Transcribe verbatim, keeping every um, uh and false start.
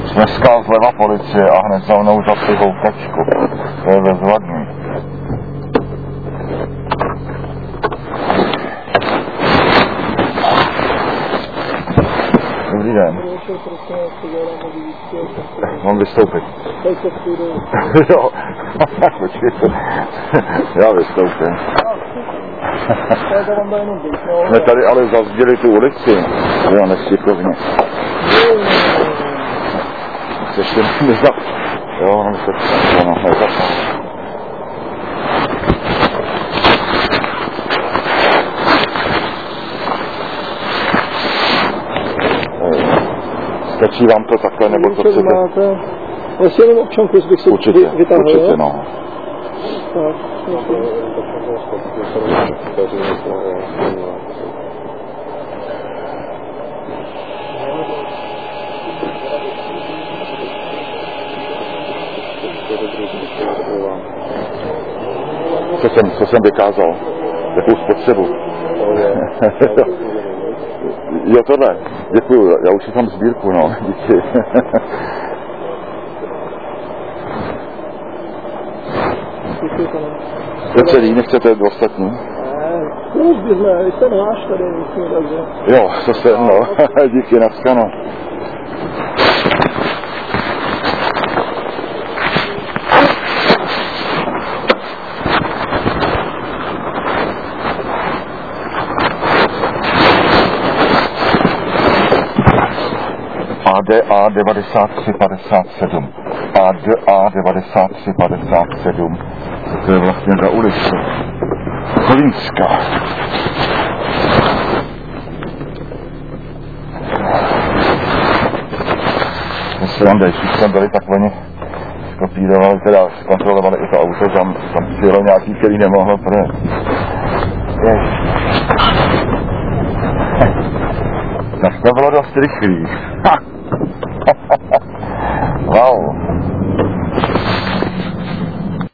Dneska zleva policie a hned za mnou zase houkačku. To je bezvadný. Dobrý den. Mám vystoupit. Jo, počkejte. Já vystoupím. Jsme tady ale zazděli tu ulici. Jo, nešikovně. Ještě nezap... Jo, no se... No, nezap... Stačí vám to takhle, nebo to chcete? Máte... Jestli jenom občanku, bych si určitě, vytáhl, určitě, no. Tak, Co jsem, co jsem vykázal? Jakou spotřebu? Jo, tohle. Děkuju, já už mám sbírku, no. Díky. To celý, nechcete ostatní? Plus bychom, vy jste náš tady, myslím, takže. Jo, to se, no. Díky, naschano. A D A devadesát tři padesát sedm. A D A devadesát tři padesát sedm. To je vlastně za ulici. Kolínska. Sranda, když jsme byli, tak oni skopírovali, teda zkontrolovali i to auto, tam, tam přijelo nějaký, který nemohl projet. Jež. Tak to bylo dost rychlý. Wow.